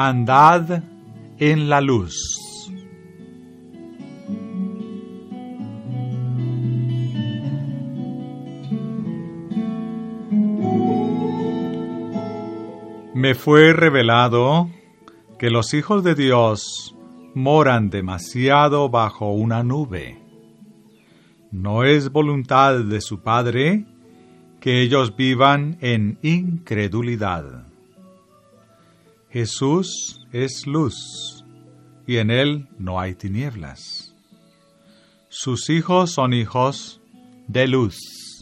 Andad en la luz. Me fue revelado que los hijos de Dios moran demasiado bajo una nube. No es voluntad de su Padre que ellos vivan en incredulidad. Jesús es luz, y en Él no hay tinieblas. Sus hijos son hijos de luz.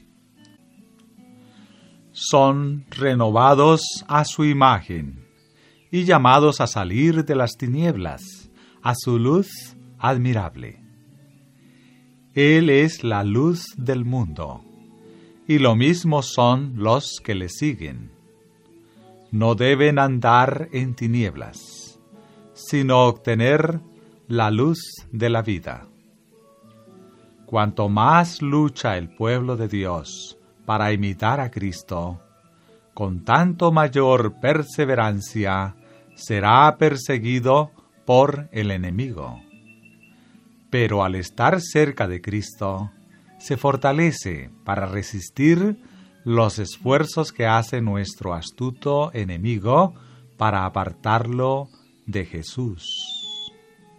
Son renovados a su imagen y llamados a salir de las tinieblas, a su luz admirable. Él es la luz del mundo, y lo mismo son los que le siguen. No deben andar en tinieblas, sino obtener la luz de la vida. Cuanto más lucha el pueblo de Dios para imitar a Cristo, con tanto mayor perseverancia será perseguido por el enemigo. Pero al estar cerca de Cristo, se fortalece para resistir los esfuerzos que hace nuestro astuto enemigo para apartarlo de Jesús.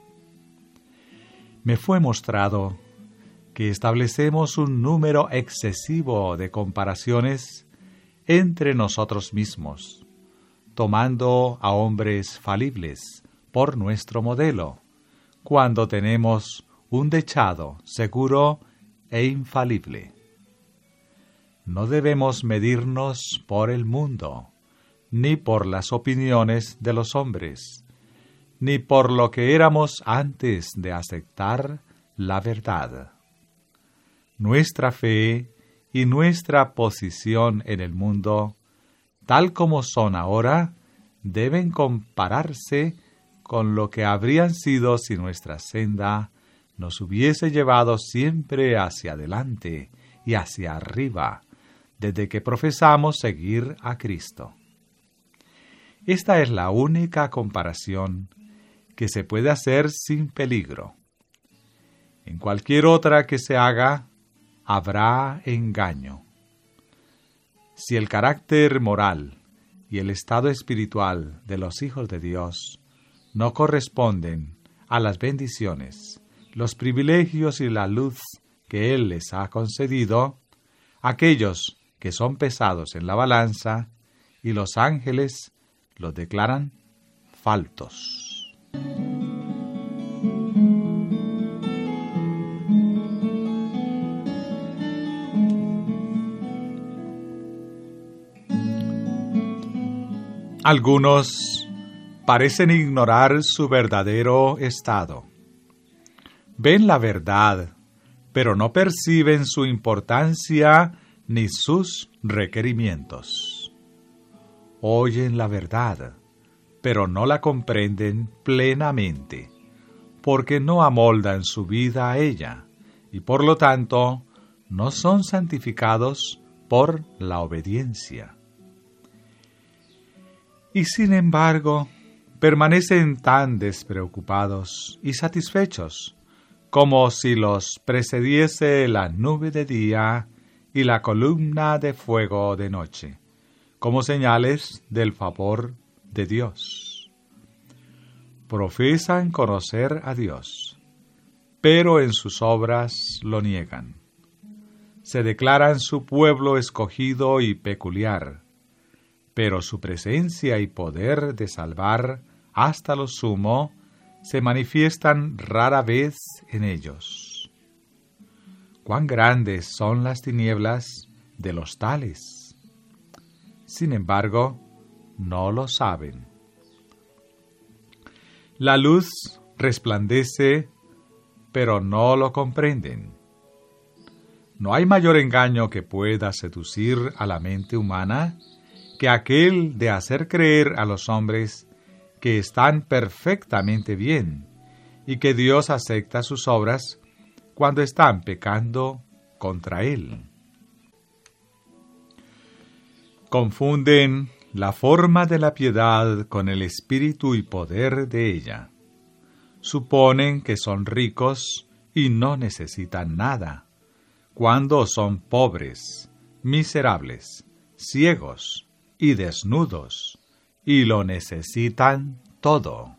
Me fue mostrado que establecemos un número excesivo de comparaciones entre nosotros mismos, tomando a hombres falibles por nuestro modelo, cuando tenemos un dechado seguro e infalible. No debemos medirnos por el mundo, ni por las opiniones de los hombres, ni por lo que éramos antes de aceptar la verdad. Nuestra fe y nuestra posición en el mundo, tal como son ahora, deben compararse con lo que habrían sido si nuestra senda nos hubiese llevado siempre hacia adelante y hacia arriba, desde que profesamos seguir a Cristo. Esta es la única comparación que se puede hacer sin peligro. En cualquier otra que se haga, habrá engaño. Si el carácter moral y el estado espiritual de los hijos de Dios no corresponden a las bendiciones, los privilegios y la luz que Él les ha concedido, aquellos que son pesados en la balanza y los ángeles los declaran faltos. Algunos parecen ignorar su verdadero estado. Ven la verdad, pero no perciben su importancia ni sus requerimientos. Oyen la verdad, pero no la comprenden plenamente, porque no amoldan su vida a ella, y por lo tanto no son santificados por la obediencia. Y sin embargo, permanecen tan despreocupados y satisfechos como si los precediese la nube de día y la columna de fuego de noche, como señales del favor de Dios. Profesan conocer a Dios, pero en sus obras lo niegan. Se declaran su pueblo escogido y peculiar, pero su presencia y poder de salvar hasta lo sumo se manifiestan rara vez en ellos. Cuán grandes son las tinieblas de los tales. Sin embargo, no lo saben. La luz resplandece, pero no lo comprenden. No hay mayor engaño que pueda seducir a la mente humana que aquel de hacer creer a los hombres que están perfectamente bien y que Dios acepta sus obras cuando están pecando contra Él. Confunden la forma de la piedad con el espíritu y poder de ella. Suponen que son ricos y no necesitan nada, cuando son pobres, miserables, ciegos y desnudos, y lo necesitan todo.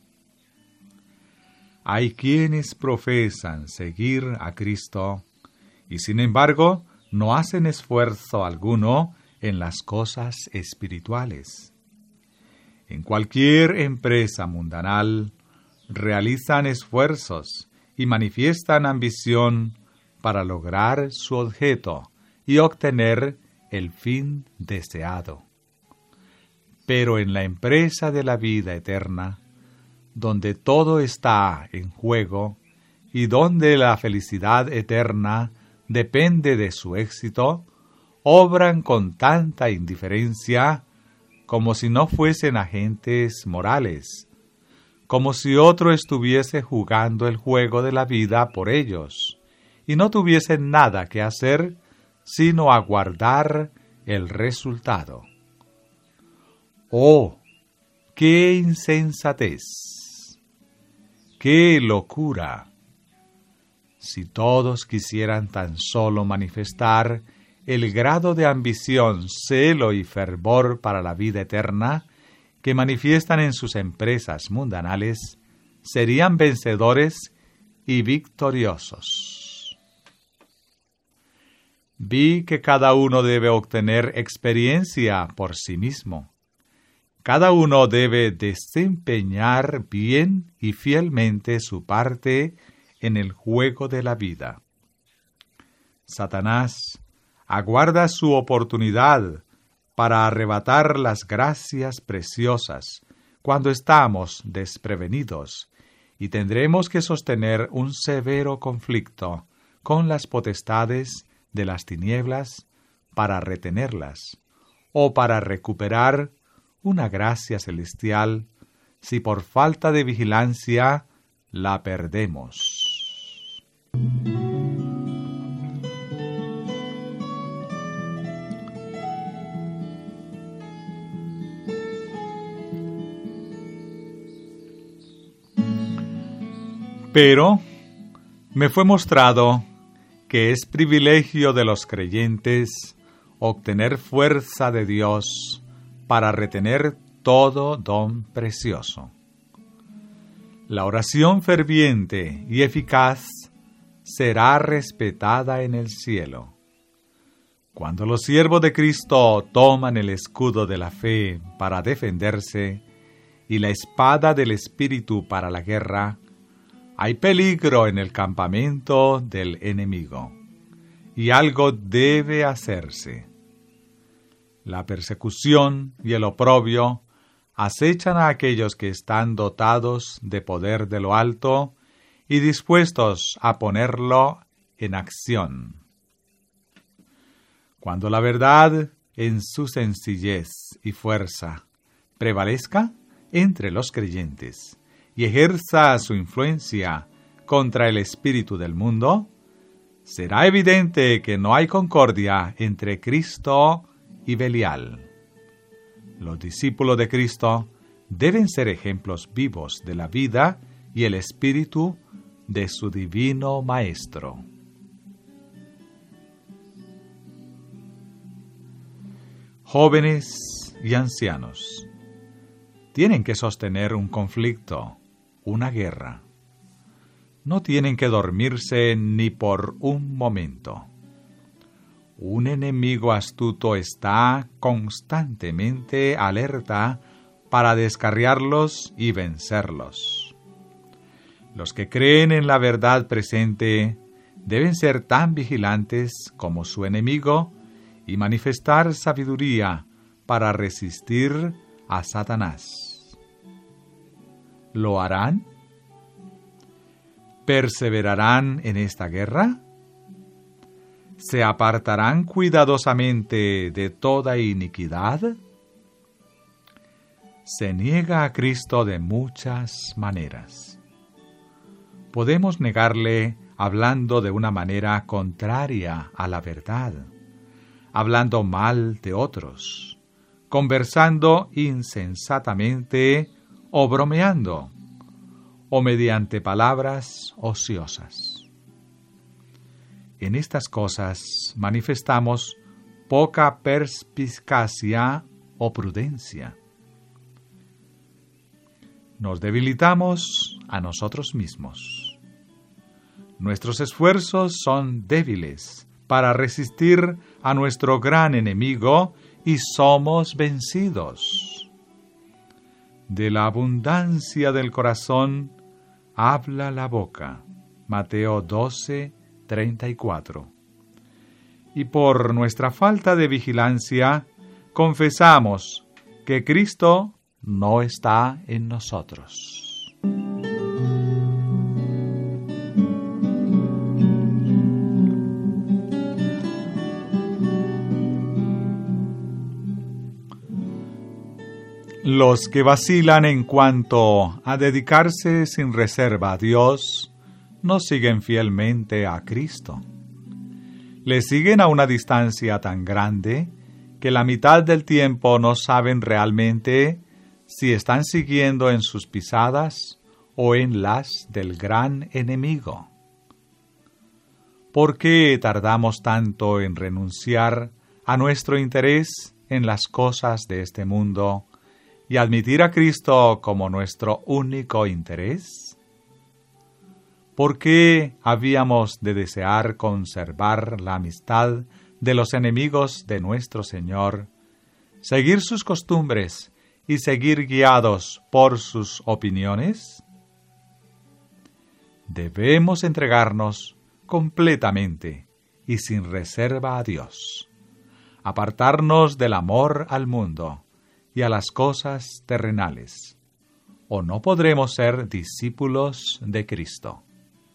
Hay quienes profesan seguir a Cristo y sin embargo no hacen esfuerzo alguno en las cosas espirituales. En cualquier empresa mundanal realizan esfuerzos y manifiestan ambición para lograr su objeto y obtener el fin deseado. Pero en la empresa de la vida eterna, donde todo está en juego y donde la felicidad eterna depende de su éxito, obran con tanta indiferencia como si no fuesen agentes morales, como si otro estuviese jugando el juego de la vida por ellos, y no tuviesen nada que hacer sino aguardar el resultado. ¡Oh, qué insensatez! ¡Qué locura! Si todos quisieran tan solo manifestar el grado de ambición, celo y fervor para la vida eterna que manifiestan en sus empresas mundanales, serían vencedores y victoriosos. Vi que cada uno debe obtener experiencia por sí mismo. Cada uno debe desempeñar bien y fielmente su parte en el juego de la vida. Satanás aguarda su oportunidad para arrebatar las gracias preciosas cuando estamos desprevenidos y tendremos que sostener un severo conflicto con las potestades de las tinieblas para retenerlas o para recuperar una gracia celestial si por falta de vigilancia la perdemos. Pero me fue mostrado que es privilegio de los creyentes obtener fuerza de Dios para retener todo don precioso. La oración ferviente y eficaz será respetada en el cielo. Cuando los siervos de Cristo toman el escudo de la fe para defenderse y la espada del Espíritu para la guerra, hay peligro en el campamento del enemigo, y algo debe hacerse. La persecución y el oprobio acechan a aquellos que están dotados de poder de lo alto y dispuestos a ponerlo en acción. Cuando la verdad, en su sencillez y fuerza, prevalezca entre los creyentes y ejerza su influencia contra el espíritu del mundo, será evidente que no hay concordia entre Cristo y Belial. Los discípulos de Cristo deben ser ejemplos vivos de la vida y el espíritu de su divino Maestro. Jóvenes y ancianos tienen que sostener un conflicto, una guerra. No tienen que dormirse ni por un momento. Un enemigo astuto está constantemente alerta para descarriarlos y vencerlos. Los que creen en la verdad presente deben ser tan vigilantes como su enemigo y manifestar sabiduría para resistir a Satanás. ¿Lo harán? ¿Perseverarán en esta guerra? ¿Se apartarán cuidadosamente de toda iniquidad? Se niega a Cristo de muchas maneras. Podemos negarle hablando de una manera contraria a la verdad, hablando mal de otros, conversando insensatamente o bromeando, o mediante palabras ociosas. En estas cosas manifestamos poca perspicacia o prudencia. Nos debilitamos a nosotros mismos. Nuestros esfuerzos son débiles para resistir a nuestro gran enemigo y somos vencidos. De la abundancia del corazón habla la boca. Mateo 12:34. Y por nuestra falta de vigilancia, confesamos que Cristo no está en nosotros. Los que vacilan en cuanto a dedicarse sin reserva a Dios, no siguen fielmente a Cristo. Le siguen a una distancia tan grande que la mitad del tiempo no saben realmente si están siguiendo en sus pisadas o en las del gran enemigo. ¿Por qué tardamos tanto en renunciar a nuestro interés en las cosas de este mundo y admitir a Cristo como nuestro único interés? ¿Por qué habíamos de desear conservar la amistad de los enemigos de nuestro Señor, seguir sus costumbres y seguir guiados por sus opiniones? Debemos entregarnos completamente y sin reserva a Dios, apartarnos del amor al mundo y a las cosas terrenales, o no podremos ser discípulos de Cristo.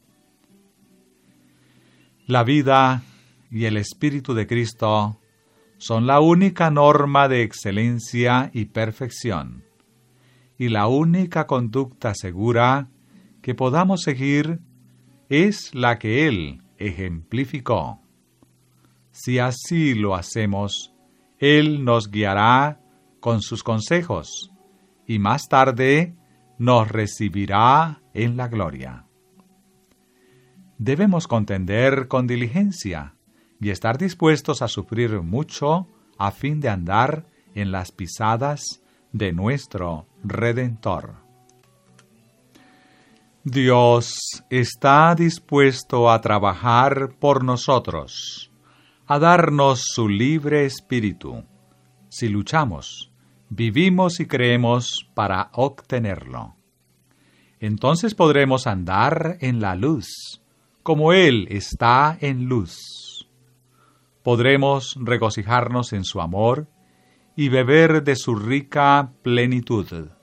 La vida y el Espíritu de Cristo son la única norma de excelencia y perfección, y la única conducta segura que podamos seguir es la que Él ejemplificó. Si así lo hacemos, Él nos guiará con sus consejos, y más tarde nos recibirá en la gloria. Debemos contender con diligencia y estar dispuestos a sufrir mucho a fin de andar en las pisadas de nuestro Redentor. Dios está dispuesto a trabajar por nosotros, a darnos su libre espíritu, si luchamos, vivimos y creemos para obtenerlo. Entonces podremos andar en la luz, como Él está en luz. Podremos regocijarnos en su amor y beber de su rica plenitud.